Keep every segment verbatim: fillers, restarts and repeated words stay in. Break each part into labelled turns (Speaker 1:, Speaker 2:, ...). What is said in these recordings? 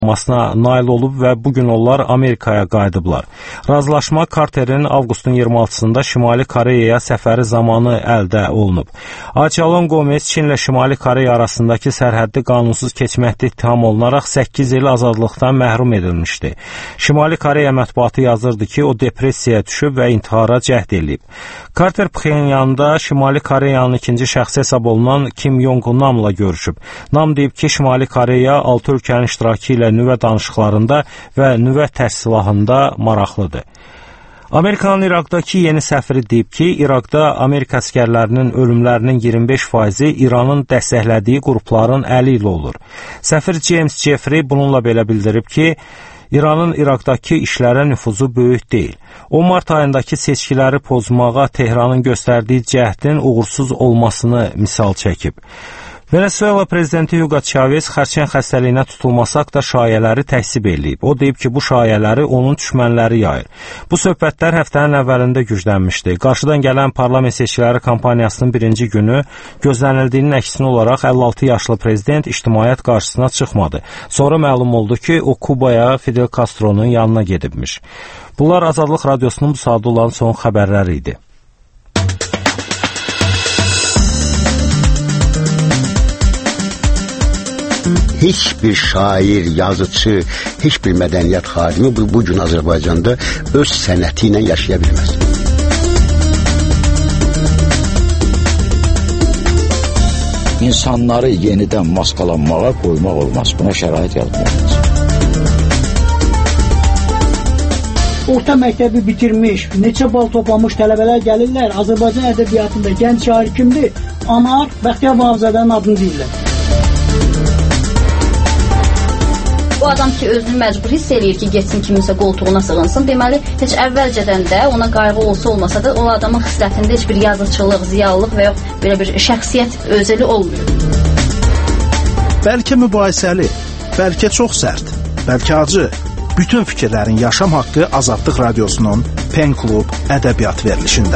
Speaker 1: olmasına nail olub və bugün onlar Amerikaya qayıdıblar. Razılaşma Carterin avqustun iyirmi altısında Şimali Koreyaya səfəri zamanı əldə olunub. Açalon Gomez Çinlə Şimali Koreya arasındakı sərhəddi qanunsuz keçməkdə ittiham olunaraq səkkiz il azadlıqdan məhrum edilmişdi. Şimali Koreya mətbuatı yazırdı ki, o depressiyaya düşüb və intihara cəhd edib. Carter Pxenyanda Şimali Koreyanın ikinci şəxsi hesab olunan Kim Jong-namla görüşüb. Nam deyib ki, Şimali Koreya altı ölkənin iştirakı ilə nüvə danışıqlarında və nüvə təsilahında maraqlıdır. Amerikanın İraqdakı yeni səfiri deyib ki, İraqda Amerika əskərlərinin ölümlərinin iyirmi beş faizi İranın dəstəklədiyi qrupların əli ilə olur. Səfir James Jeffrey bununla belə bildirib ki, İranın İraqdakı işlərə nüfuzu böyük deyil. O, mart ayındakı seçkiləri pozmağa Tehranın göstərdiyi cəhdin uğursuz olmasını misal çəkib. Venezuela prezidenti Hugo Chavez xərçəng xəstəliyinə tutulmasak da şayələri təksib edib. O deyib ki, bu şayələri onun düşmənləri yayır. Bu söhbətlər həftənin əvvəlində güclənmişdi. Qarşıdan gələn parlament seçkiləri kampaniyasının birinci günü gözlənildiyinin əksinə olaraq əlli altı yaşlı prezident ictimaiyyət qarşısına çıxmadı. Sonra məlum oldu ki, o Kubaya Fidel Castro'nun yanına gedibmiş. Bunlar Azadlıq Radiosunun bu saatda olan son xəbərləri idi.
Speaker 2: Heç bir şair, yazıcı, heç bir mədəniyyət xadimi bu, bugün Azərbaycanda öz sənəti ilə yaşaya bilməz.
Speaker 3: İnsanları yenidən maskalanmağa qoymaq olmaz. Buna şərait yaratmaq.
Speaker 4: Orta məktəbi bitirmiş, neçə bal toplamış tələbələr gəlirlər. Azərbaycan ədəbiyyatında gənc şair kimdir? Anar Bəxtiyar Vahabzadənin adını deyirlər.
Speaker 5: O adam ki, özünü məcbur hiss eləyir ki, getsin kiminsə qoltuğuna sığınsın. Deməli, heç əvvəlcədən də ona qayğı olsa olmasa da o adamın xislətində heç bir yazıçılıq, ziyalılıq və yox belə bir şəxsiyyət özəli olmuyor.
Speaker 6: Bəlkə mübahisəli, bəlkə çox sərt, bəlkə acı. Bütün fikirlərin yaşam haqqı Azadlıq Radiosunun Pen Klub ədəbiyyat verilişində.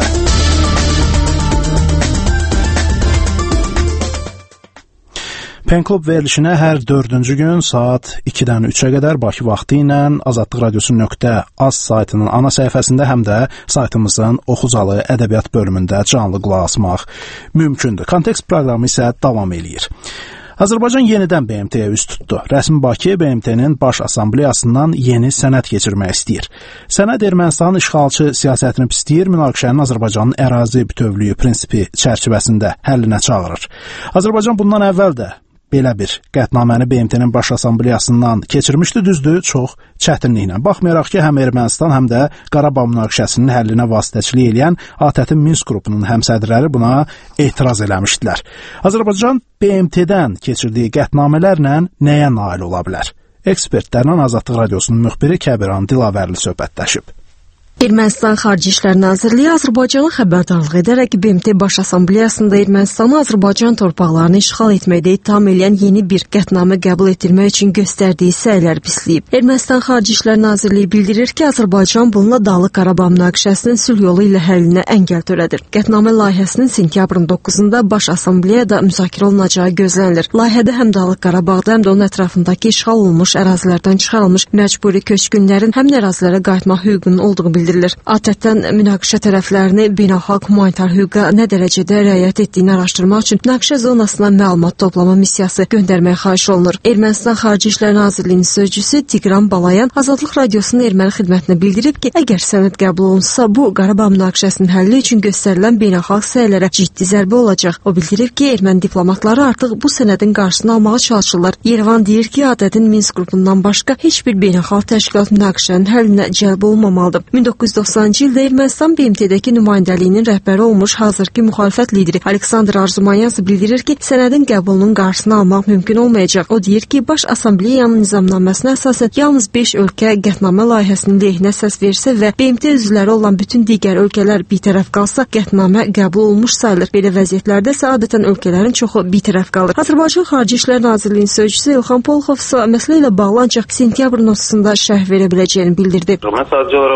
Speaker 6: Pen Klub verilişinə hər dördüncü gün saat ikidən üçə qədər Bakı vaxtı ilə azadlıq radiosu nöqtə az saytının ana səhifəsində həm də saytımızın Oxucalı ədəbiyyat bölümündə canlı qulaq asmaq mümkündür. Kontekst proqramı isə davam eləyir. Azərbaycan yenidən B M T-yə üz tutdu. Rəsmi Bakı B M T-nin Baş Assambleyasından yeni sənəd keçirmək istəyir. Sənəd Ermənistanın işğalçı siyasətini pisləyir, münaqişənin Azərbaycanın ərazi bütövlüyü prinsipi çərçivəsində həllinə çağırır. Azərbaycan bundan əvvəl də belə bir qətnaməni B M T-nin Baş Assambleyasından keçirmişdi, düzdür, çox çətinliklə. Baxmayaraq ki, həm Ermənistan, həm də Qarabağ münaqişəsinin həllinə vasitəçilik edən A T Ə T-in Minsk qrupunun həmsədrləri buna etiraz eləmişdilər. Azərbaycan B M T-dən keçirdiyi qətnamələrlə nəyə nail ola bilər? Ekspertlərlə Azadlıq Radiosunun müxbiri Kəbiran Dilavərli söhbətləşib.
Speaker 7: Ermənistan Xarici İşlər Nazirliyi Azərbaycanı xəbərdarlıq edərək B M T Baş Assambleyasında Ermənistanı Azərbaycan torpaqlarını işğal etməkdə ittiham edən yeni bir qətnamə qəbul etdirmək üçün göstərdiyi səyləri pisləyib. Ermənistan Xarici İşlər Nazirliyi bildirir ki, Azərbaycan bununla Dağlıq Qarabağ münaqişəsinin sülh yolu ilə həllinə əngəl törədir. Qətnamə layihəsinin sentyabrın doqquzunda Baş Assambleyada müzakirə olunacağı gözlənilir. Layihədə həm Dağlıq Qarabağda, həm də onun ətrafındakı işğal olunmuş ərazilərdən çıxarılmış məcburi köçkünlərin həm də ərazilərə qayıtmaq hüququnun olduğu bildirilir. A T Ə T-dən münaqişə tərəflərini beynəlxalq humanitar hüquqa nə dərəcədə riayət etdiyini araşdırmaq üçün münaqişə zonasına məlumat toplama missiyası göndərmək xahiş olunur. Ermənistan Xarici İşlər Nazirliyinin sözçüsü Tiqran Balayan Azadlıq Radiosunun erməni xidmətinə bildirib ki, əgər sənəd qəbul olunsa, bu Qarabağ münaqişəsinin həlli üçün göstərilən beynəlxalq səylərə ciddi zərbə olacaq. O bildirib ki, erməni diplomatları artıq bu sənədin qarşısını almağa çalışırlar. Yerevan deyir ki, A T Ə T-in Minsk qrupundan başqa heç bir beynəlxalq təşkilat münaqişənin həllinə cəlb olmamalıdır. min doqquz yüz doxsanıncı ildə Ermənistan B M T-dəki nümayəndəliyinin rəhbəri olmuş hazırki müxalifət lideri Aleksandr Arzumanyan bildirir ki, sənədin qəbulunun qarşısını almaq mümkün olmayacaq. O deyir ki, Baş Assambleyanın nizamnaməsinə əsasən yalnız beş ölkə qətnamə layihəsinin lehinə səs versə və B M T üzvləri olan bütün digər ölkələr bitərəf qalsa, qətnamə qəbul olmuş sayılır. Belə vəziyyətlərdə isə adətən ölkələrin çoxu bitərəf qalır. Azərbaycan Xarici İşlər Nazirliyinin sözçüsü İlxan Polxov isə məsələ ilə bağlı ancaq sentyabrın otuzunda şərh verə biləcəyini bildirdi.
Speaker 8: Mən sadəcə olaraq mahiyyət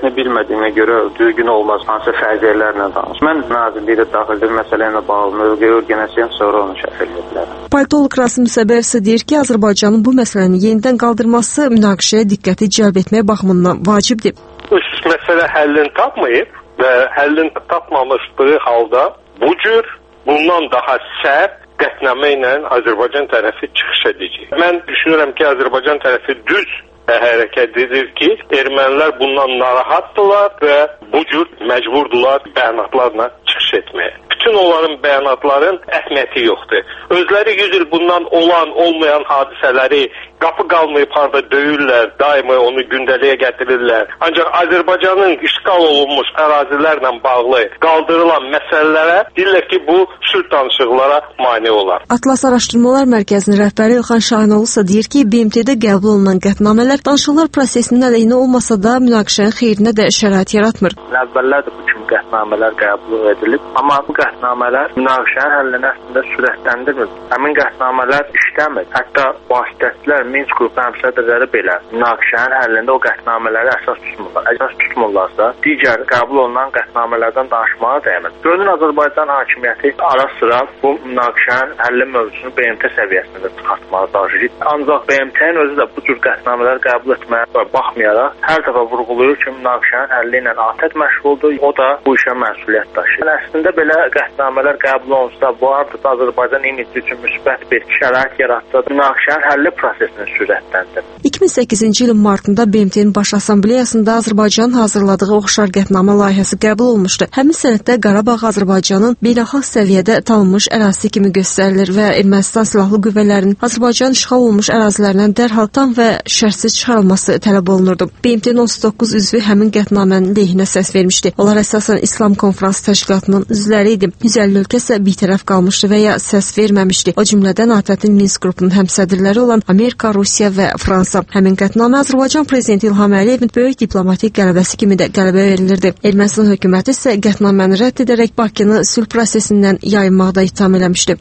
Speaker 8: vəziyyətini bilmədiyinə görə düzgün olmaz, hansı fəziyyələrlə danış. Mən nazirlikdə daxildir məsələ ilə bağlı mövqe öyrənəcəyəm, sonra onu şərh edə bilərəm.
Speaker 7: Politolog Rasim Müsəbbəyev isə deyir ki, Azərbaycanın bu məsələni yenidən qaldırması münaqişəyə diqqəti cəlb etmək baxımından vacibdir.
Speaker 9: Üç məsələ həllini tapmayıb və həllini tapmamışdığı halda bu cür bundan daha sərt qətnamə ilə Azərbaycan tərəfi çıxış edəcək. Mən düşünürəm ki, Azərbaycan tərəfi düz hərəkət edir ki, ermənilər bundan narahatdırlar və bu cür məcburdular bəyanatlarla çıxış etməyə. Bütün onların bəyanatların əhəmiyyəti yoxdur. Özləri yüz il bundan olan, olmayan hadisələri qapı qalmayıb harda döyürlər, daima onu gündəliyə gətirirlər. Ancaq Azərbaycanın işğal olunmuş ərazilərlə bağlı qaldırılan məsələlərə deyirlər ki, bu sülh danışıqlara mane olar.
Speaker 7: Atlas Araşdırmalar Mərkəzinin rəhbəri İlxan Şahinoğlu isə deyir ki, B M T-də qəbul olunan qətnamələr danışıqlar prosesinin əleyhinə olmasa da münaqişənin xeyrinə də şərait yaratmır.
Speaker 8: Əvvəllər də bu kimi qətnamələr qəbul edilib, amma bu qətnamələr münaqişənin həllini əslində sürətləndirmir. Həmin qətnamələr işləmir. Hətta vasitəçilər Minsk qrupu həmsədrləri belə münaqişənin həllində o qətnamələri əsas tutmurlar. Əsas tutmurlarsa, digər qəbul olunan qətnamələrdən danışmağa dəyməz. Görünür, Azərbaycan hakimiyyəti ara sıra bu münaqişənin həlli mövzusunu B M T səviyyəsində çıxartmağa çalışır. Ancaq B M T-nin özü də bu cür qətnamələr qəbul etməyə baxmayaraq hər dəfə vurğulayır ki, münaqişənin həlli ilə ATƏT məşğuldur, o da bu işə məsuliyyət daşıyır. Yəni, əslində belə qətnamələr qəbul olunsa, bu artıq Azərbaycan imidci üçün müsbət bir şərait yaratdı. Münaqişənin həlli prosesini sürətləndir.
Speaker 7: iki min səkkizinci ilin martında B M T-nin Baş Assambleyasında Azərbaycanın hazırladığı oxşar qətnamə layihəsi qəbul olmuşdu. Həmin sənəddə Qarabağ Azərbaycanın beynəlxalq səviyyədə tanınmış ərazisi kimi göstərilir və Ermənistan silahlı qüvvələrinin Azərbaycan işğal olunmuş ərazilərindən dərhal tam və şərtsiz çıxarılması tələb olunurdu. B M T-nin otuz doqquz üzvü həmin qətnamənin lehinə səs vermişdi. Onlar əsasən İslam Konfransı Təşkilatının üzvləri idi. yüz əlli ölkə isə bitərəf qalmışdı və ya səs verməmişdi. O cümlədən ATƏT-in Minsk qrupunun həmsədrləri olan Amerika, Rusiya və Fransa. Həmin qətnamə Azərbaycan prezidenti İlham Əliyevin böyük diplomatik qələbəsi kimi də qələbə verilirdi. Ermənistan hökuməti isə qətnaməni rədd edərək Bakını sülh prosesindən yayınmaqda ittiham eləmişdi.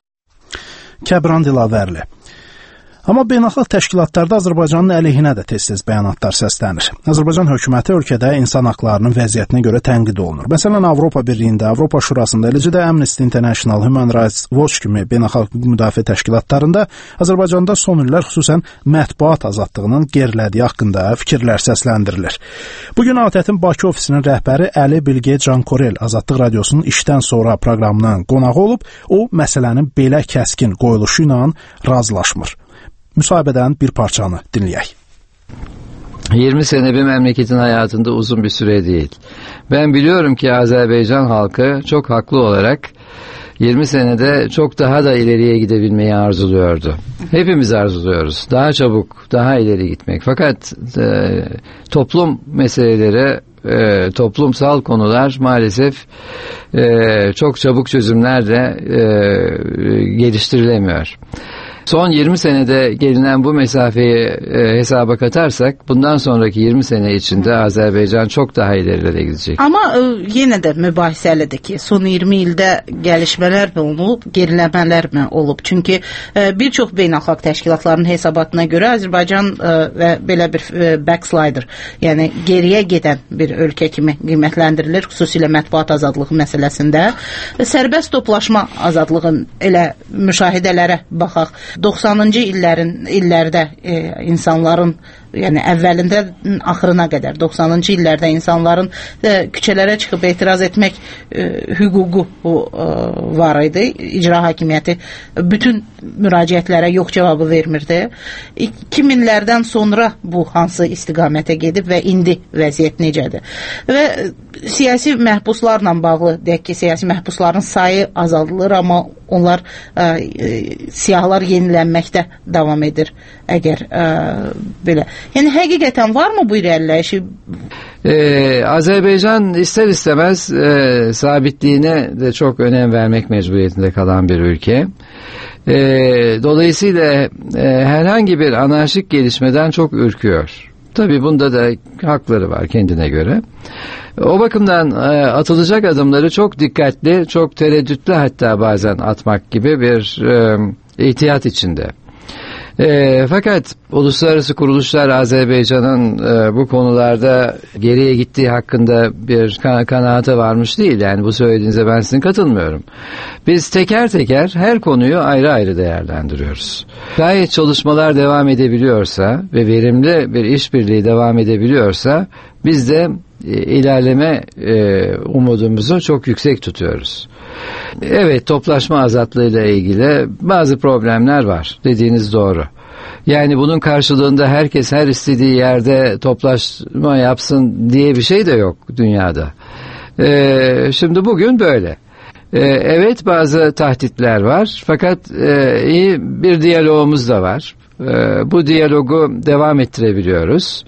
Speaker 6: Kəbran Dilavərli. Amma beynəlxalq təşkilatlarda Azərbaycanın əleyhinə də tez-tez bəyanatlar səslənir. Azərbaycan hökuməti ölkədə insan haqlarının vəziyyətinə görə tənqid olunur. Məsələn, Avropa Birliyində, Avropa Şurasında, eləcə də Amnesty International, Human Rights Watch kimi beynəlxalq müdafiə təşkilatlarında Azərbaycanda son illər xüsusən mətbuat azadlığının gerilədiyi haqqında fikirlər səsləndirilir. Bugün ATƏT-in Bakı ofisinin rəhbəri Əli Bilge Cankorel Azadlıq Radiosunun işdən sonra proqramının qonağı olub, o məsələnin belə kəskin qoyuluşu ilə razılaşmır. Müsahibədən bir parçanı dinleyək.
Speaker 10: yirmi sene bir memleketin hayatında uzun bir süre değil. Ben biliyorum ki Azerbaycan halkı çok haklı olarak yirmi senede çok daha da ileriye gidebilmeyi arzuluyordu. Hepimiz arzuluyoruz. Daha çabuk, daha ileri gitmek. Fakat e, toplum meseleleri, e, toplumsal konular maalesef e, çok çabuk çözümlerle e, geliştirilemiyor. Son yirmi senede gelinen bu mesafeyi e, hesaba katarsak bundan sonraki yirmi sene içinde Azerbaycan çok daha ilerilere gidecek.
Speaker 11: Ama e, yenə də mübahisəlidir ki, son iyirmi ildə gəlişmələr mi olub, geriləmələr mi olub? Çünki e, bir çox beynəlxalq təşkilatların hesabatına görə Azərbaycan e, və belə bir e, backslider, yəni geriyə gedən bir ölkə kimi qiymətləndirilir, xüsusilə mətbuat azadlığı məsələsində. E, sərbəst toplaşma azadlığı elə müşahidələrə baxaq. doxsanıncı illərin illərdə e, insanların, yəni əvvəlində axırına qədər doxsanıncı illərdə insanların e, küçələrə çıxıb etiraz etmək e, hüququ e, var idi. İcra hakimiyyəti bütün müraciətlərə yox cavabı vermirdi. iki minlərdən sonra bu hansı istiqamətə gedib və indi vəziyyət necədir? Və siyasi məhbuslarla bağlı deyək ki, siyasi məhbusların sayı azaldılır, amma onlar e, e, siyahılar yenilənməkdə davam edir əgər e, belə. Yəni həqiqətən varmı bu irəliləyişi?
Speaker 10: Ee, Azerbaycan ister istemez e, sabitliğine de çok önem vermek mecburiyetinde kalan bir ülke. E, dolayısıyla e, herhangi bir anarşik gelişmeden çok ürküyor. Tabii bunda da hakları var kendine göre. O bakımdan e, atılacak adımları çok dikkatli, çok tereddütlü hatta bazen atmak gibi bir e, ihtiyat içinde. E, fakat uluslararası kuruluşlar Azerbaycan'ın e, bu konularda geriye gittiği hakkında bir kan- kanaate varmış değil. Yani bu söylediğinize ben sizin katılmıyorum. Biz teker teker her konuyu ayrı ayrı değerlendiriyoruz. Gayet çalışmalar devam edebiliyorsa ve verimli bir işbirliği devam edebiliyorsa biz de e, ilerleme e, umudumuzu çok yüksek tutuyoruz. Evet, toplaşma azatlığıyla ilgili bazı problemler var. Dediğiniz doğru. Yani bunun karşılığında herkes her istediği yerde toplaşma yapsın diye bir şey de yok dünyada. Ee, şimdi bugün böyle. Ee, evet, bazı tahditler var. Fakat e, iyi bir diyalogumuz da var. Ee, bu diyalogu devam ettirebiliyoruz.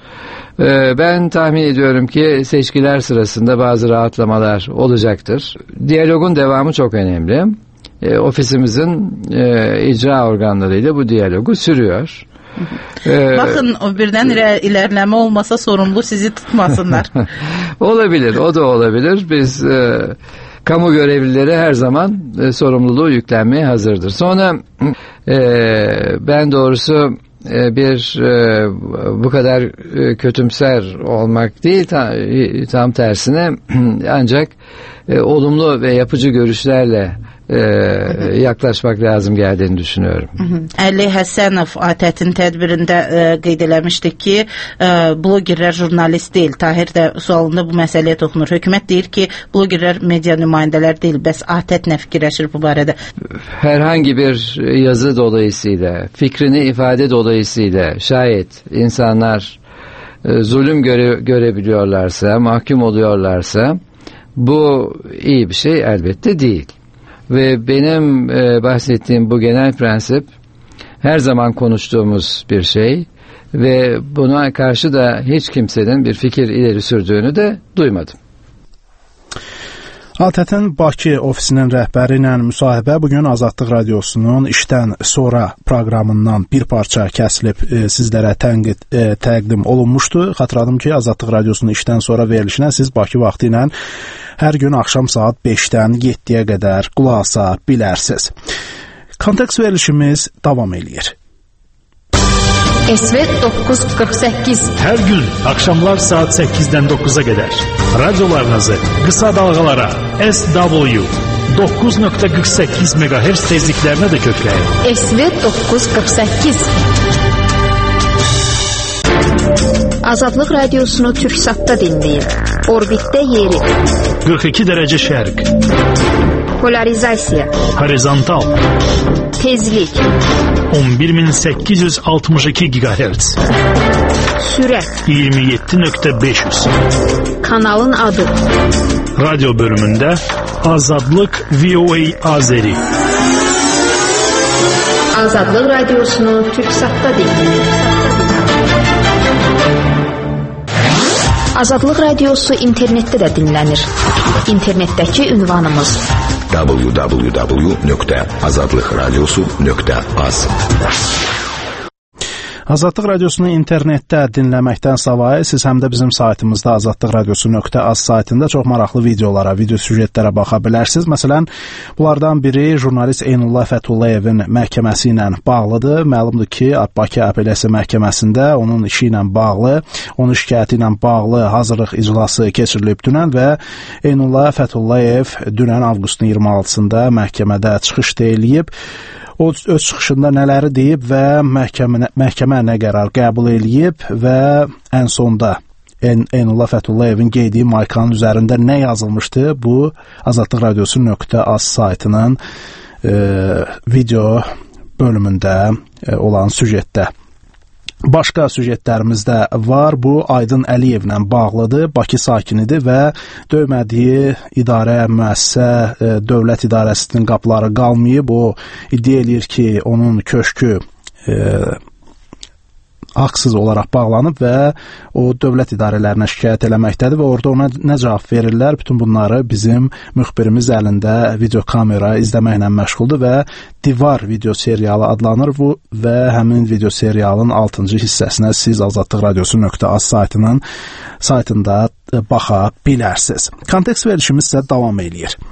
Speaker 10: Ben tahmin ediyorum ki seçkiler sırasında bazı rahatlamalar olacaktır. Diyalogun devamı çok önemli. E, ofisimizin e, icra organlarıyla bu diyalogu sürüyor. Ee,
Speaker 11: Bakın o birden ilerleme olmasa sorumlu sizi tutmasınlar.
Speaker 10: Olabilir, o da olabilir. Biz e, kamu görevlileri her zaman e, sorumluluğu yüklenmeye hazırdır. Sonra e, ben doğrusu bir e, bu kadar e, kötümser olmak değil, tam, tam tersine ancak e, olumlu ve yapıcı görüşlerle e, yaklaşmak lazım geldiğini düşünüyorum.
Speaker 11: Əli Həsənov A T Ə-tin tədbirində e, qeyd eləmişdik ki, e, blogerlər jurnalist deyil. Tahir də sualında bu məsələyə toxunur. Hökumət deyir ki, blogerlər media nümayəndələr deyil. Bəs A T Ə nə fikirləşir bu barədə?
Speaker 10: Herhangi bir yazı dolayısıyla, fikrini ifade dolayısıyla şayet insanlar e, zulüm göre, görebiliyorlarsa, mahkum oluyorlarsa bu iyi bir şey elbette değil. Ve benim e, bahsettiğim bu genel prensip her zaman konuştuğumuz bir şey ve buna karşı da hiç kimsenin bir fikir ileri sürdüğünü de duymadım.
Speaker 6: A T Ə-tin Bakı ofisinin rəhbəri ilə müsahibə bugün Azadlıq Radiosunun işdən sonra proqramından bir parça kəsilib e, sizlərə tənqid, e, təqdim olunmuşdu. Xatırladım ki, Azadlıq Radiosunun işdən sonra verilişinə siz Bakı vaxtı ilə hər gün axşam saat beşdən yeddiyə qədər qulaq asa bilərsiniz. Kontekst verilişimiz davam eləyir.
Speaker 12: S V doqquz qırx səkkiz.
Speaker 13: Hər gün axşamlar saat səkkizdən doqquza qədər radiolarınızı qısa dalğalara S W doqquz nöqtə qırx səkkiz megahertz tezliklərinə də kökləyin.
Speaker 12: S V doqquz qırx səkkiz. Azadlıq Radiosunu Türksatda dinləyin. Orbitdə yeri.
Speaker 13: qırx iki dərəcə şərq.
Speaker 12: Polarizasiya.
Speaker 13: Horizontal.
Speaker 12: Tezlik.
Speaker 13: on bir min səkkiz yüz altmış iki gigahertz.
Speaker 12: Sürət.
Speaker 13: iyirmi yeddi nöqtə beş yüz.
Speaker 12: Kanalın adı.
Speaker 13: Radyo bölümündə Azadlıq V O A Azeri.
Speaker 12: Azadlıq Radiosunu Türksatda dinləyin. Azadlıq Radiosu internetdə də dinlənir. İnternetdəki ünvanımız
Speaker 14: w w w nöqtə azadlıq radiosu nöqtə az.
Speaker 6: Azadlıq Radiosunu internetdə dinləməkdən savayı siz həm də bizim saytımızda azadlıq radiosu nöqtə az saytında çox maraqlı videolara, video süjetlərə baxa bilərsiniz. Məsələn, bunlardan biri jurnalist Eynullah Fətullayevin məhkəməsi ilə bağlıdır. Məlumdur ki, Bakı Apellyasiya Məhkəməsində onun işi ilə bağlı, onun şikayəti ilə bağlı hazırlıq iclası keçirilib dünən və Eynullah Fətullayev dünən avqustun iyirmi altısında məhkəmədə çıxış da eləyib. O öz çıxışında nələri deyib və məhkəmə, məhkəmə nə qərar qəbul eləyib və ən sonda Eynullah Fətullayevin qeydiyi maykanın üzərində nə yazılmışdı? Bu Azadlıq Radiosu nöqtə az saytının e, video bölümündə e, olan süjetdə. Başqa süjetlərimizdə var. Bu Aydın Əliyevlə bağlıdır. Bakı sakinidir və döymədiyi idarə, müəssisə, e, dövlət idarəsinin qapıları qalmayıb. O iddia eləyir ki, onun köşkü e, haqsız olaraq bağlanıb və o dövlət idarələrinə şikayət eləməkdədir və orada ona nə cavab verirlər? Bütün bunları bizim müxbirimiz əlində videokamera izləməklə məşğuldur və Divar video serialı adlanır bu və həmin video serialın altıncı hissəsinə siz Azadlıq Radiosu nöqtə az saytının saytında baxa bilərsiniz. Kontekst verilişimiz isə davam eləyir.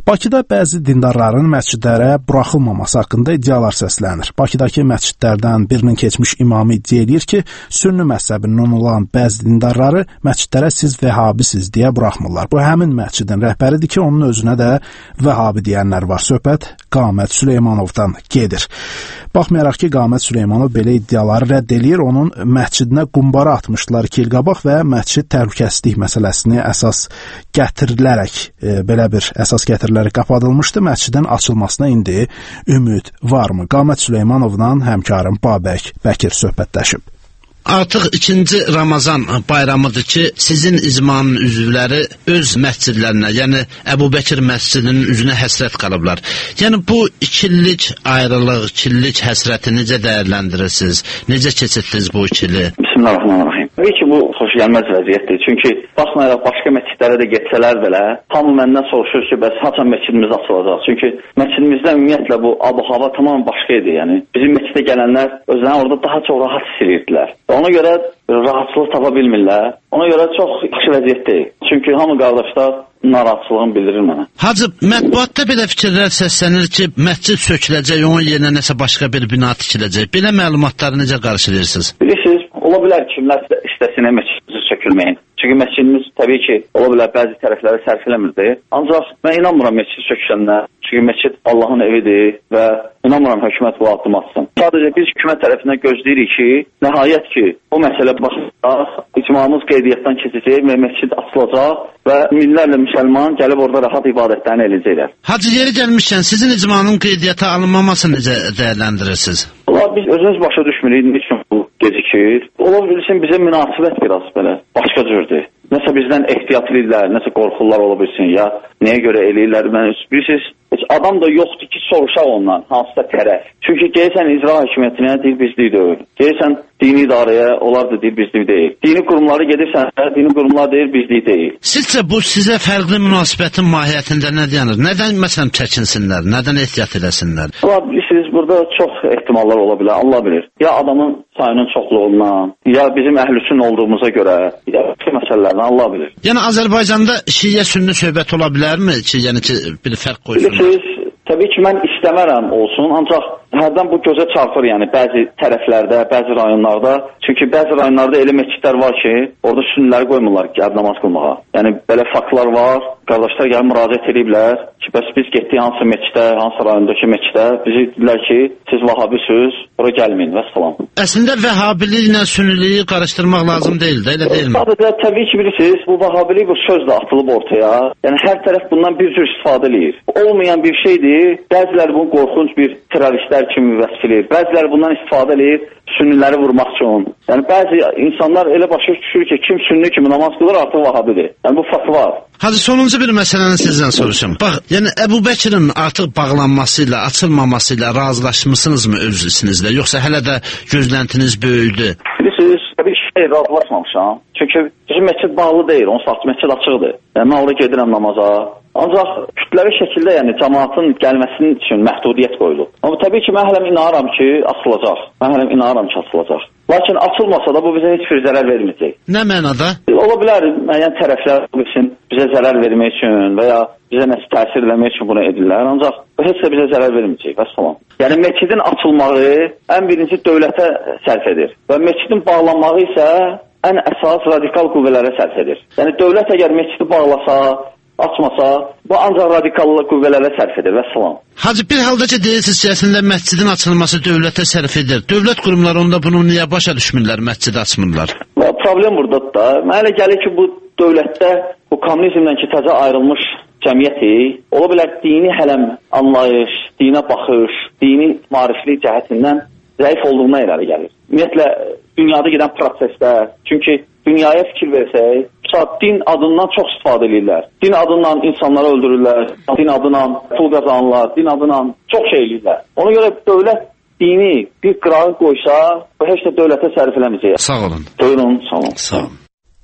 Speaker 6: Bakıda bəzi dindarların məscidlərə buraxılmaması haqqında iddialar səslənir. Bakıdakı məscidlərdən birinin keçmiş imamı iddia edir ki, sünni məzhəbindən olan bəzi dindarları məscidlərə siz vəhabisiz deyə buraxmırlar. Bu həmin məscidin rəhbəridir ki, onun özünə də vəhabi deyənlər var. Söhbət Qamət Süleymanovdan gedir. Baxmayaraq ki, Qamət Süleymanov belə iddiaları rədd eləyir, onun məscidinə qumbara atmışdılar iki il qabaq və məscid təhlükəsizlik məsələsini əsas gətirilərək, e, belə bir əsas gətirilərək qapadılmışdı. Məscidin açılmasına indi ümid varmı? Qamət Süleymanovla həmkarım Babək Bəkir söhbətləşib.
Speaker 15: Artıq ikinci Ramazan bayramıdır ki, sizin icmanın üzvləri öz məscidlərinə, yəni Əbu Bəkir məscidinin üzünə həsrət qalıblar. Yəni bu ikillik ayrılıq, ikillik həsrəti necə dəyərləndirirsiniz? Necə keçirdiniz bu ikili?
Speaker 16: Bismillahirrahmanirrahim. Təbii ki, bu xoşgəlməz vəziyyətdir. Çünki baxmayaraq başqa məscidlərə də getsələr belə, hamı məndən soruşur ki, bəs haçan məscidimiz açılacaq? Çünki məscidimizdə ümumiyyətlə bu ab-hava tamam başqa idi. Yəni bizim məscidə gələnlər özlərini orada daha çox rahat hiss edirdilər. Ona görə rahatçılıq tapa bilmirlər. Ona görə çox yaxşı vəziyyətdir. Çünki hamı qardaşlar narahatçılığını bildirir mənə.
Speaker 15: Hacı, mətbuatda belə fikirlər səslənir ki, məscid söküləcək, onun yerinə nəsə başqa bir bina tikiləcək. Belə məlumatları necə qarşılayırsınız?
Speaker 16: Bilirsiniz, ola bilər ki, kimlər istəsinə məscidimizi sökülməyin. Çünki məscidimiz təbii ki, ola bilər bəzi tərəflərə sərf eləmirdi. Ancaq mən inanmıram məscid sökülənə. Çünki məscid Allahın evidir və inanmıram hökumət bu addım atsın. Sadəcə biz hökumət tərəfindən gözləyirik ki, nəhayət ki, bu məsələ başlayacaq, icmamız qeydiyyatdan keçəcək və məscid açılacaq və minlərlə müsəlman gəlib orada rahat ibadətlərini eləyəcəklər.
Speaker 15: Hacı, yeri gəlmişkən, sizin icmanın qeydiyyata alınmamasını necə dəyərləndirirsiniz?
Speaker 16: Valla biz özümüz başa düşmürük, niçin bu gecikir. Ola bilsin bizə münasibət biraz belə başqa cürdür. Nəsə bizdən ehtiyat edirlər, nəsə qorxurlar ola bilsin ya, nəyə görə eləyirlər, mən bilirsiniz, heç adam da yoxdur ki, soruşaq ondan, hansısa tərəf. Çünki gəlsən icra hakimiyyətinə deyil bizlik deyil. Gəlsən dini idarəyə, onlar da deyil bizlik deyil. Dini qurumları gedirsən, dini qurumlar deyil bizlik deyil.
Speaker 15: Sizcə bu sizə fərqli münasibətin mahiyyətində nə deyənir? Nədən məsələn çəkinsinlər, nədən ehtiyat eləsinlər?
Speaker 16: Valla bilirsiniz, burada çox ehtimallar ola bilər, Allah bilir. Ya adamın sayının çoxluğundan, ya bizim əhlüsün olduğumuza görə, ya başqa məsələlərdən Allah bilir.
Speaker 15: Yəni Azərbaycanda şiə-sünni söhbət ola bilərmi ki, yəni ki, bir fərq qoysunlar?
Speaker 16: Bilirsiniz, təbii ki, mən istəmərəm olsun, ancaq hərdən bu gözə çarpır, yəni bəzi tərəflərdə, bəzi rayonlarda. Çünki bəzi rayonlarda elə məscidlər var ki, orada sünniləri qoymurlar gəlib namaz qılmağa. Yəni belə faktlar var, qardaşlar gəlib müraciət ediblər ki, bəs biz getdik hansı məscidə, hansı rayondakı məscidə, bizi dedilər ki, siz vahabisiniz, bura gəlməyin və salam.
Speaker 15: Əslində vəhabilik ilə sünniliyi qarışdırmaq lazım deyil də, elə deyilmi?
Speaker 16: Sadəcə, təbii ki, bilirsiniz, bu vəhabilik bu söz də atılıb ortaya. Yəni hər tərəf bundan bir cür istifadə edir. Olmayan bir şeydir, bəziləri bunu qorxunc bir terroristlər kimi vəsf edir, bəziləri bundan istifadə edir sünniləri vurmaq üçün. Yəni bəzi insanlar elə başa düşür ki, kim sünni kimi namaz qılır, artıq vahabidir. Yəni bu fakt var.
Speaker 15: Hacı, sonuncu bir məsələni sizdən soruşum. Bax, yəni Əbu Bəkirin artıq bağlanması ilə, açılmaması ilə razılaşmısınızmı öz içinizdə, yoxsa hələ də gözləntiniz böyüdü?
Speaker 16: Bilirsiniz, bir şey razılaşmamışam. Çünki bizim məscid bağlı deyil, onun saat məscid açıqdır. Yəni mən orada gedirəm namaza. Ancaq kütləvi şəkildə, yəni cəmaatın gəlməsinin üçün məhdudiyyət qoyulub. Amma təbii ki, mən hələm inanıram ki, açılacaq. Mən hələm inanıram ki, açılacaq. Lakin açılmasa da bu bizə heç bir zərər verməyəcək.
Speaker 15: Nə mənada?
Speaker 16: Ola bilər, müəyyən tərəflər üçün bizə zərər vermək üçün və ya bizə nəsə təsir eləmək üçün bunu edirlər. Ancaq heç də bizə zərər verməyəcək. Vəssalam. Yəni məscidin açılmağı ən birinci dövlətə sərf edir və məscidin bağlanmağı isə ən əsas radikal qüvvələrə sərf edir. Yəni dövlət əgər məscidi bağlasa, açmasa, bu ancaq radikal qüvvələrə sərf edir. Vəssalam.
Speaker 15: Hacı, bir halda ki, deyirsiniz ki, əslində məscidin açılması dövlətə sərf edir. Dövlət qurumları onda bunu niyə başa düşmürlər, məscidi açmırlar?
Speaker 16: Problem buradadır da. Mənə elə gəlir ki, bu dövlətdə bu kommunizmdən ki, təzə ayrılmış cəmiyyəti, ola bilər dini hələm anlayış, dinə baxış, dini marifli cəhətindən zəif olduğuna irəli gəlir. Ümumiyyətlə, dünyada gedən prosesdə, çünki dünyaya fikir versək, din adından çox istifadə edirlər. Din adından insanları öldürürlər, din adından pul qazanırlar, din adından çox şey edirlər. Ona görə dövlət dini bir qırağı qoysa, bu heç də dövlətə sərf eləməyəcək.
Speaker 15: Sağ olun.
Speaker 16: Buyurun, sağ olun.
Speaker 15: Sağ olun.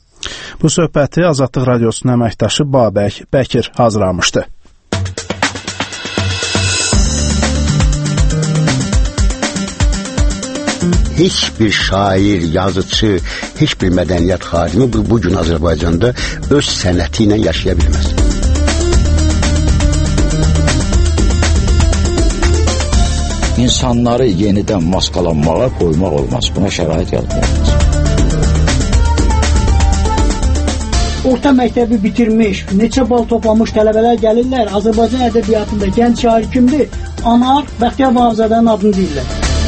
Speaker 6: Bu söhbəti Azadlıq Radiosunun əməkdaşı Babək Bəkir hazırlamışdı.
Speaker 2: Heç bir şair, yazıcı, heç bir mədəniyyət xadimi bu, bugün Azərbaycanda öz sənəti ilə yaşaya bilməz.
Speaker 3: İnsanları yenidən maskalanmağa qoymaq olmaz. Buna şərait yaratmaq olmaz.
Speaker 4: Orta məktəbi bitirmiş, neçə bal toplamış tələbələr gəlirlər. Azərbaycan ədəbiyyatında gənc şair kimdir? Anar Bəxtiyar Vahabzadənin adını deyirlər.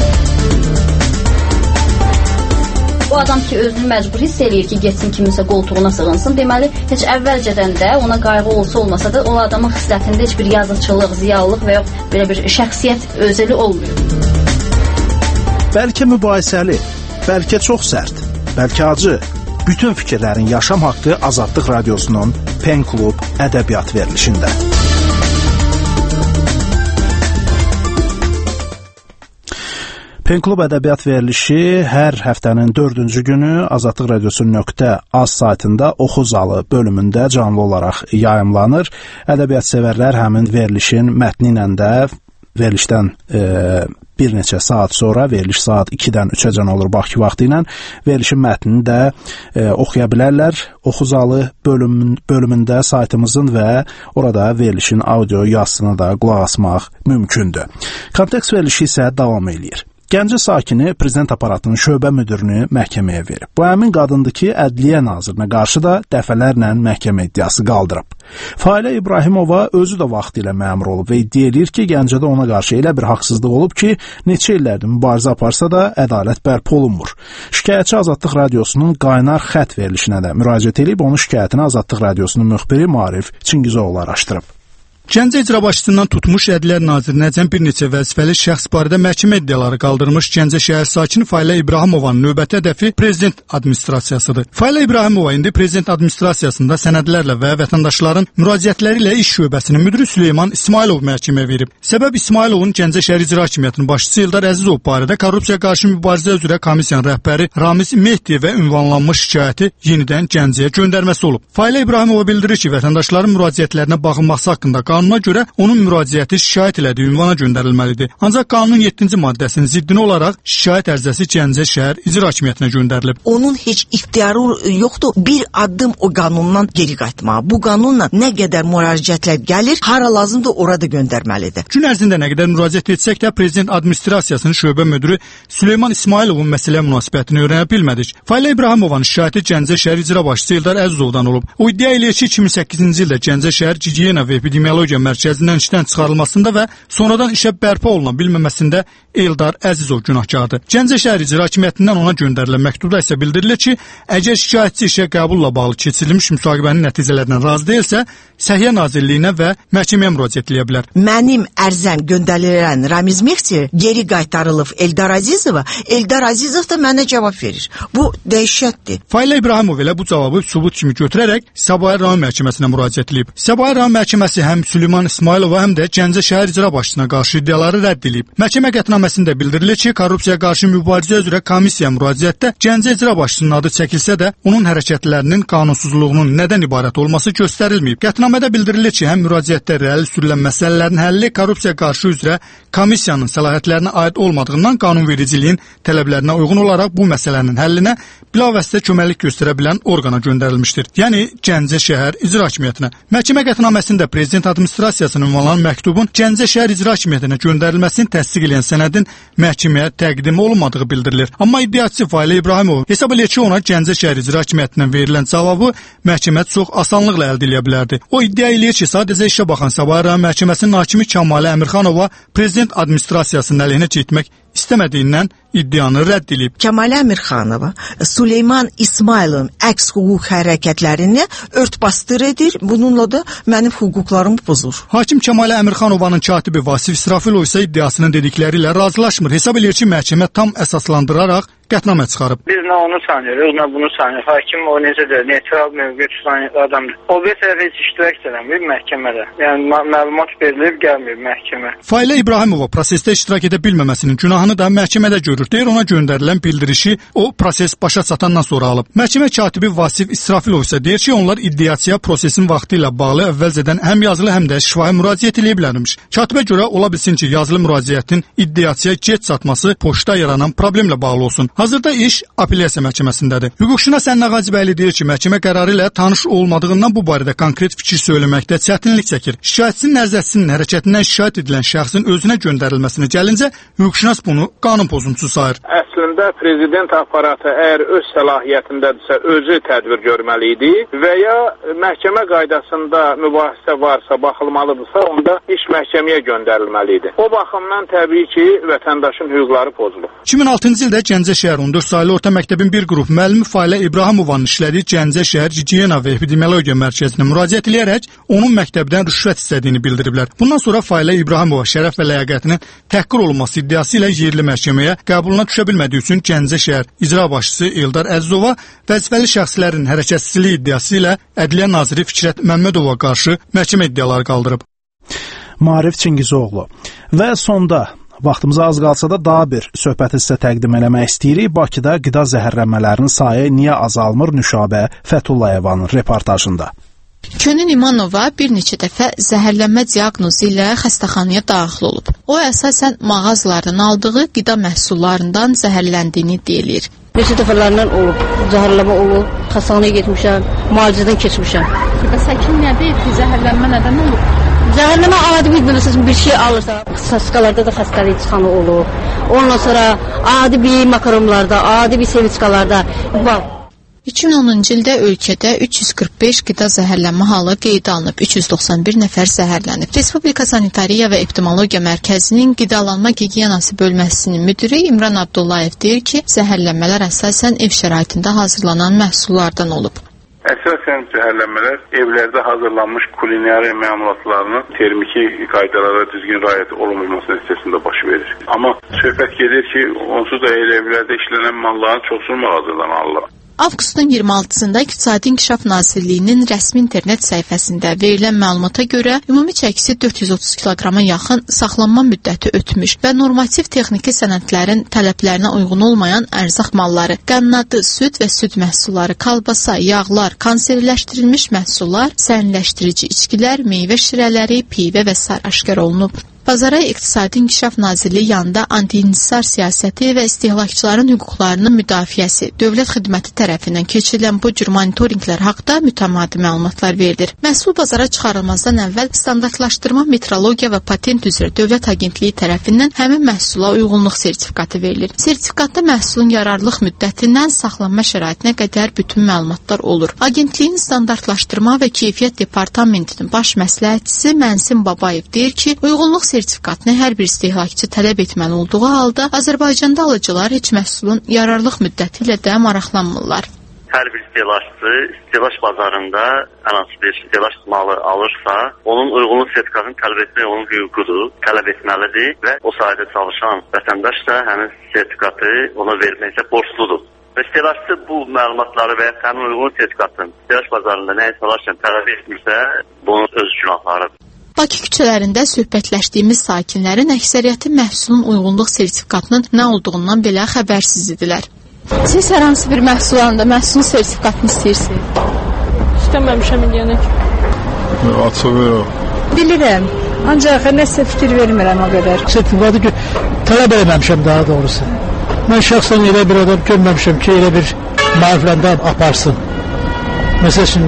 Speaker 5: O adam ki, özünü məcbur hiss eləyir ki, getsin kiminsə qoltuğuna sığınsın. Deməli, heç əvvəlcədən də ona qayğı olsa olmasa da o adamın xislətində heç bir yazıçılıq, ziyalılıq və yox belə bir şəxsiyyət özəli olmuyor.
Speaker 6: Bəlkə mübahisəli, bəlkə çox sərt, bəlkə acı. Bütün fikirlərin yaşam haqqı Azadlıq Radiosunun Pen Klub ədəbiyyat verilişində. Pen Klub ədəbiyyat verilişi hər həftənin dördüncü günü Azadlıq Radiosu nöqtə az saytında Oxu Zalı bölümündə canlı olaraq yayımlanır. Ədəbiyyat sevərlər həmin verilişin mətni ilə də verilişdən e, bir neçə saat sonra, veriliş saat ikidən üçəcən olur Bakı vaxtı ilə, verilişin mətnini də e, oxuya bilərlər. Oxu Zalı bölüm, bölümündə saytımızın və orada verilişin audio yazısına da qulaq asmaq mümkündür. Kontekst verilişi isə davam eləyir. Gəncə sakini prezident aparatının şöbə müdürünü məhkəməyə verib. Bu həmin qadındır ki, Ədliyyə Nazirinə qarşı da dəfələrlə məhkəmə iddiası qaldırıb. Failə İbrahimova özü də vaxtilə məmur olub və iddia edir ki, Gəncədə ona qarşı elə bir haqsızlıq olub ki, neçə illərdir mübarizə aparsa da ədalət bərpa olunmur. Şikayətçi Azadlıq Radiosunun qaynar xət verilişinə də müraciət edib, onun şikayətini Azadlıq Radiosunun müxbiri Maarif Çingizoğlu araşdırıb.
Speaker 17: Gəncə icra başçısından tutmuş Ədliyyə Nazirinəcən bir neçə vəzifəli şəxs barədə məhkəmə iddiaları qaldırmış Gəncə şəhər sakini Failə İbrahimovanın növbəti hədəfi prezident administrasiyasıdır. Failə İbrahimova indi prezident administrasiyasında sənədlərlə və vətəndaşların müraciətləri ilə iş şöbəsinin müdiri Süleyman İsmailov məhkəməyə verib. Səbəb İsmailovun Gəncə şəhər icra hakimiyyətinin başçısı İldar Əzizov barədə korrupsiya qarşı mübarizə üzrə komissiyanın rəhbəri Ramiz Mehdiyevə ünvanlanmış şikayəti yenidən Gəncəyə göndərməsi olub. Failə İbrahimova bildirir ki, vətəndaşların müraciətlərinə baxılması haqqında qanuna görə onun müraciəti şikayət elədiyi ünvana göndərilməlidir. Ancaq qanunun yeddinci maddəsinin ziddinə olaraq şikayət ərizəsi Gəncə şəhər icra hakimiyyətinə göndərilib.
Speaker 18: Onun heç ixtiyarı yoxdur bir addım o qanundan geri qayıtmağa. Bu qanunla nə qədər müraciətlər gəlir, hara lazımdır orada göndərməlidir.
Speaker 17: Gün ərzində nə qədər müraciət etsək də prezident administrasiyasının şöbə müdiri Süleyman İsmailovun məsələyə münasibətini öyrənə bilmədik. Failə İbrahimovanın şikayəti Gəncə şəhər icra başçısı İldar Əzizovdan olub. O iddia eləyir ki, iki min səkkizinci ildə Gəncə şəhər gigiyena və epidemiologiya mərkəzindən işdən çıxarılmasında və sonradan işə bərpa oluna bilməməsində Eldar Əzizov günahkardır. Gəncə şəhər icra hakimiyyətindən ona göndərilən məktubda isə bildirilir ki, əgər şikayətçi işə qəbulla bağlı keçirilmiş müsahibənin nəticələrindən razı deyilsə, Səhiyyə Nazirliyinə və məhkəməyə müraciət edə bilər.
Speaker 18: Mənim ərzəm göndərilən Ramiz Mehdi geri qaytarılıb Eldar Əzizova, Eldar Əzizov da mənə cavab verir. Bu dəhşətdir.
Speaker 17: Failə İbrahimov elə bu cavabı sübut kimi götürərək Səbail rayon məhkəməsinə müraciət edib. Səbail rayon məhkəməsi həm Süleyman İsmailova həm də Gəncə şəhər icra başçısına qarşı iddiaları rədd edib. Məhkəmə qətnaməsində bildirilir ki, korrupsiya qarşı mübarizə üzrə komissiya müraciətdə Gəncə icra başçısının adı çəkilsə də, onun hərəkətlərinin qanunsuzluğunun nədən ibarət olması göstərilməyib. Qətnamədə bildirilir ki, həm müraciətdə irəli sürülən məsələlərin həlli korrupsiya qarşı üzrə komissiyanın səlahiyyətlərinə aid olmadığından qanunvericiliyin tələblərinə uyğun olaraq bu məsələnin həllinə bilavasitə köməklik göstərə bilən orqana göndərilmişdir. Yəni Gəncə şəhər icra hakimiyyətinə. Məhkəmə qətnaməsində prezident administrasiyasının ünvanlanan məktubun Gəncə şəhər icra hakimiyyətinə göndərilməsini təsdiq edən sənədin məhkəməyə təqdim olunmadığı bildirilir. Amma iddiaçı Failə İbrahimov hesab edir ki, ona Gəncə şəhər icra hakimiyyətindən verilən cavabı məhkəmə çox asanlıqla əldə edə bilərdi. O iddia eləyir ki, sadəcə işə baxan Səbail rayon məhkəməsinin hakimi Kəmalə Əmirxanova prezident administrasiyasının əleyhinə getmək istəmədiyindən iddianı rədd edib.
Speaker 18: Kəmalə Əmirxanova Süleyman İsmailovun əks hüquq hərəkətlərini örtbasdır edir. Bununla da mənim hüquqlarımı pozur.
Speaker 17: Hakim Kəmalə Əmirxanovanın katibi Vasif İsrafilov isə iddiasının dedikləri ilə razılaşmır. Hesab edir ki, məhkəmə tam əsaslandıraraq qətnamə çıxarıb.
Speaker 8: Biz nə onu sanırıq, nə bunu sanırıq. Hakim o necədir, neytral mövqe tutan adamdır. O bir tərəfə heç iştirak etmir məhkəmədə. Yəni məlumat verilib gəlmir məhkəmə.
Speaker 17: Failə İbrahimova prosesdə iştirak edə bilməməsinin günahını da məhkəmədə görür. Deyir, ona göndərilən bildirişi o proses başa çatandan sonra alıb. Məhkəmə katibi Vasif İsrafilov isə deyir ki, onlar iddiaçıya prosesin vaxtı ilə bağlı əvvəlcədən həm yazılı, həm də şifahi müraciət edə bilərmiş. Katibə görə ola bilsin ki, yazılı müraciətin iddiaçıya gec çatması poçta yaranan problemlə bağlı olsun. Hazırda iş apellyasiya məhkəməsindədir. Hüquqşünas Ənna Ağacbəyli deyir ki, məhkəmə qərarı ilə tanış olmadığından bu barədə konkret fikir söyləməkdə çətinlik çəkir. Şikayətçinin nəzərçisinin hərəkətindən şikayət edilən şəxsin özünə göndərilməsini gəlincə, hüquqşünas bunu qanun pozuntusu sayır.
Speaker 8: Əslində prezident aparatı əgər öz səlahiyyətindədirsə özü tədbir görməli idi və ya məhkəmə qaydasında mübahisə varsa, baxılmalıdırsa, onda iş məhkəməyə göndərilməli idi. O baxımdan təbii ki, vətəndaşın hüquqları pozulur.
Speaker 17: iki min altıncı ildə Gəncə şəhər on dörd saylı orta məktəbin bir qrup müəllimi Failə İbrahimovanın işlədiyi Gəncə şəhər Gigiyena və Epidemiologiya mərkəzinə müraciət edərək onun məktəbdən rüşvət istədiyini bildiriblər. Bundan sonra Failə İbrahimova şərəf və ləyaqətinin təhqir olunması iddiası ilə yerli məhkəməyə qəbuluna düşə bilmədiyi üçün Gəncə şəhər icra başçısı Eldar Əzizova vəzifəli şəxslərin hərəkətsizliyi iddiası ilə Ədliyyə naziri Fikrət Məmmədova qarşı məhkəmə iddiaları qaldırıb.
Speaker 6: Maarif Çingizoğlu. Və sonda vaxtımız az qalsa da daha bir söhbəti sizə təqdim eləmək istəyirik. Bakıda qida zəhərlənmələrinin sayı niyə azalmır? Nüşabə Fəthullayevanın reportajında.
Speaker 19: Könül İmanova bir neçə dəfə zəhərlənmə diaqnozu ilə xəstəxanaya daxil olub. O əsasən mağazalardan aldığı qida məhsullarından zəhərləndiyini deyilir.
Speaker 20: Neçə dəfələrlə olub, zəhərlənmə olub, xəstəxanaya getmişəm, müalicədən keçmişəm.
Speaker 19: Bəs həkim nə deyir ki, zəhərlənmə nədən olub?
Speaker 20: Zəhərlənmə adi bir, bir şey alırsa, saskalarda da xəstəlik çıxanı olur. Ondan sonra adi bir makaronlarda, adi bir seviçkalarda var.
Speaker 19: iki min onuncu ildə ölkədə üç yüz qırx beş qida zəhərlənmə halı qeydə alınıb, üç yüz doxsan bir nəfər zəhərlənib. Respublika Sanitariya və Epidemiologiya Mərkəzinin qidalanma gigiyenası bölməsinin müdiri İmran Abdullayev deyir ki, zəhərlənmələr əsasən ev şəraitində hazırlanan məhsullardan olub.
Speaker 21: Əsasən zəhərlənmələr evlərdə hazırlanmış kulinari məmulatlarının termiki qaydalara düzgün riayət olunmaması nəticəsində baş verir. Amma söhbət gedir ki, onsuz da evlərdə işlənən malların çoxsunu mağazadan alırlar.
Speaker 19: Avqustun iyirmi altısında İqtisadi İnkişaf Nazirliyinin rəsmi internet səhifəsində verilən məlumata görə ümumi çəkisi dörd yüz otuz kiloqrama yaxın saxlanma müddəti ötmüş və normativ texniki sənədlərin tələblərinə uyğun olmayan ərzaq malları, qannadı, süd və süd məhsulları, kalbasa, yağlar, konservləşdirilmiş məhsullar, sərinləşdirici içkilər, meyvə şirələri, pivə və sair aşkar olunub. Bazara İqtisadi İnkişaf Nazirliyi yanında anti-inhisar siyasəti və istehlakçıların hüquqlarının müdafiəsi dövlət xidməti tərəfindən keçirilən bu cür monitorinqlər haqda mütəmadi məlumatlar verilir. Məhsul bazara çıxarılmazdan əvvəl standartlaşdırma, metrologiya və patent üzrə Dövlət Agentliyi tərəfindən həmin məhsula uyğunluq sertifikatı verilir. Sertifikatda məhsulun yararlılıq müddətindən saxlanma şəraitinə qədər bütün məlumatlar olur. Agentliyin standartlaşdırma və keyfiyyət departamentinin baş məsləhətçisi Mənsin Babayev deyir ki, uyğunluq sertifikatını hər bir istehlakçı tələb etməli olduğu halda Azərbaycanda alıcılar heç məhsulun yararlılıq müddəti ilə də maraqlanmırlar.
Speaker 22: Hər bir istehlakçı istehlak bazarında ən az bir istehlak malı alırsa, onun uyğunluq sertifikatını tələb etmək onun hüququdur, tələb etməlidir və o sahədə çalışan vətəndaş da həmin sertifikatı ona verməklə borcludur. İstehlakçı bu məlumatları və həmin uyğunluq sertifikatını istehlak bazarında nə istehlakçı tələb etmirsə, bunun öz günahlarıdır.
Speaker 19: Bakı küçələrində söhbətləşdiyimiz sakinlərin əksəriyyəti məhsulun uyğunluq sertifikatının nə olduğundan belə xəbərsiz idilər. Siz hər hansı bir məhsul alanda məhsulun sertifikatını istəyirsiniz?
Speaker 23: İstəməmişəm indiyənə ki.
Speaker 24: Açıq yox.
Speaker 23: Bilirəm, ancaq nəsə fikir vermirəm o qədər.
Speaker 24: Sertifikatı ki, tələb eləməmişəm daha doğrusu. Mən şəxsən elə bir adam görməmişəm ki, elə bir maarifləndə aparsın. Məsəl üçün,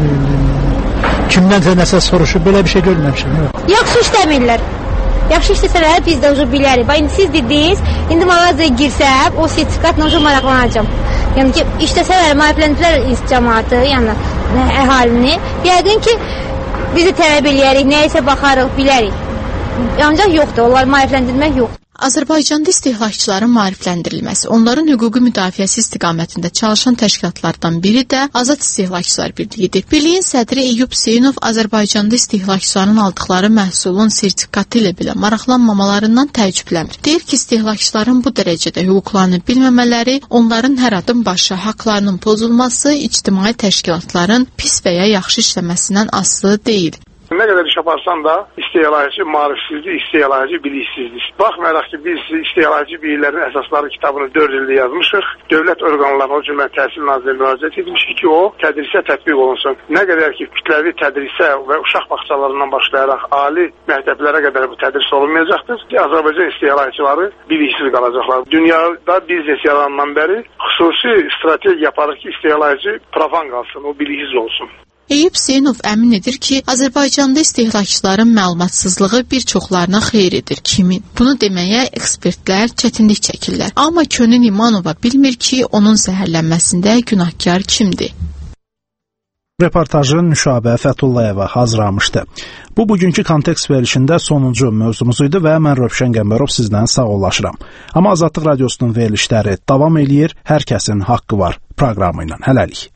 Speaker 24: kimdən nəsə soruşub, belə bir şey görməmişəm.
Speaker 25: Yaxşı işləmirlər. Yaxşı işləsələr biz də ucu bilərik. İndi siz dediniz, indi mağazaya girsəm, o sertifikatla ucu maraqlanacam. Yəni ki, işləsələr, maarifləndirlər cəmaatı, yəni əhalini. Yəqin ki, bizi tələb eləyərik, nəyisə baxarıq, bilərik. Ancaq yoxdur, onları maarifləndirmək yoxdur.
Speaker 19: Azərbaycanda istehlakçıların maarifləndirilməsi, onların hüquqi müdafiəsi istiqamətində çalışan təşkilatlardan biri də Azad İstehlakçılar Birliyidir. Birliyin sədri Eyyub Hüseynov Azərbaycanda istehlakçıların aldıqları məhsulun sertifikatı ilə belə maraqlanmamalarından təəccüblənmir. Deyir ki, istehlakçıların bu dərəcədə hüquqlarını bilməmələri, onların hər adım başı haqlarının pozulması ictimai təşkilatların pis və ya yaxşı işləməsindən asılı deyil.
Speaker 1: Nə qədər iş aparsan da isteğlayıcı maarifsizlik, isteğlayıcı biliksizlik. Baxmayaraq ki, biz isteğlayıcı bilgilərin əsasları kitabını dörd ildə yazmışıq. Dövlət orqanlarına, o cümlə Təhsil Nazirliyinə müraciət etmişik ki, o tədrisə tətbiq olunsun. Nə qədər ki, kütləvi tədrisə və uşaq bağçalarından başlayaraq ali məktəblərə qədər bu tədris olunmayacaqdır. Azərbaycan isteğlayıcıları biliksiz qalacaqlar. Dünyada biznes yaranından bəri xüsusi strategiya aparır ki, isteğlayıcı profan qalsın, o biliksiz olsun.
Speaker 19: Eyüp Hüseynov əmin edir ki, Azərbaycanda istehlakçıların məlumatsızlığı bir çoxlarına xeyir edir. Kimin? Bunu deməyə ekspertlər çətinlik çəkirlər. Amma Könül İmanova bilmir ki, onun zəhərlənməsində günahkar kimdir?
Speaker 6: Reportajı Nüşabə Fətullayeva hazırlamışdı. Bu, bugünkü kontekst verilişində sonuncu mövzumuz idi və mən Rövşən Qəmbərov sizdən sağollaşıram. Amma Azadlıq Radiosunun verilişləri davam eləyir, hər kəsin haqqı var proqramı ilə. Hələlik.